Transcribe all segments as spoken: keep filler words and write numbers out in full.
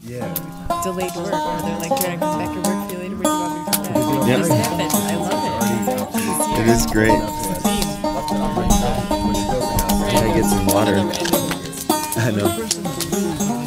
Yeah. delayed work, or they're like, "You're gonna come back and work for you later when you want me to come back." Because you don't Yep. This like happens. I love it. It is great. Right. I get some water. All the random- I know.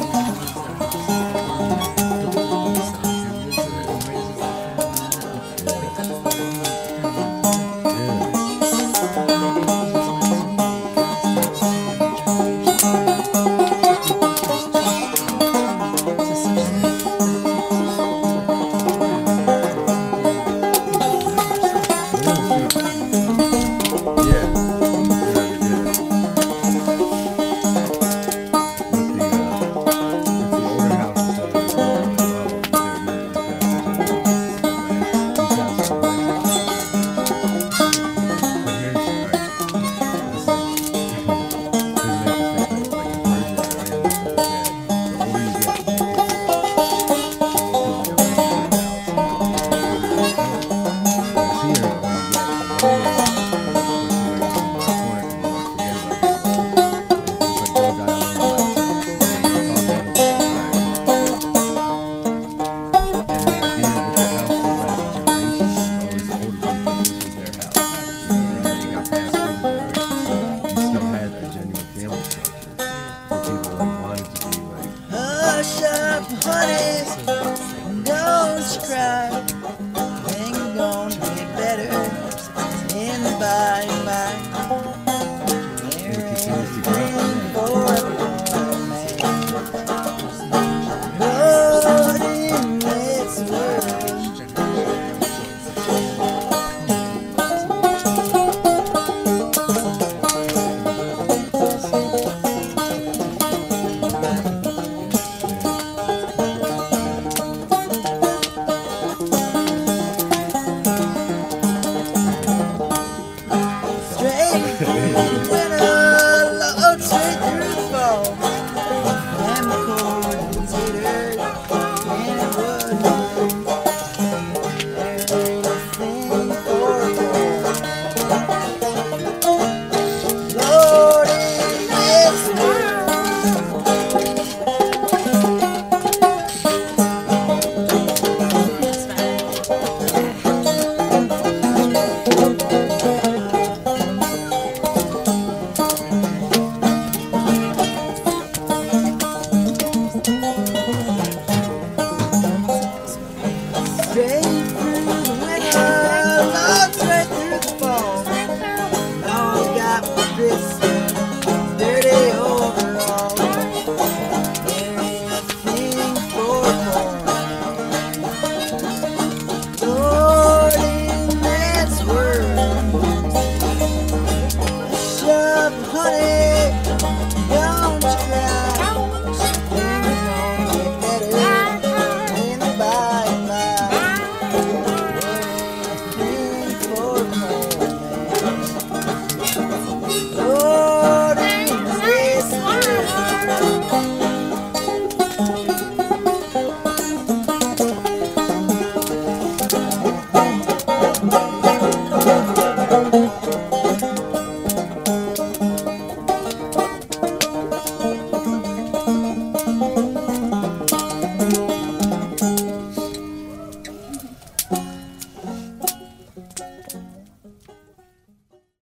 Hush up, honey, don't cry.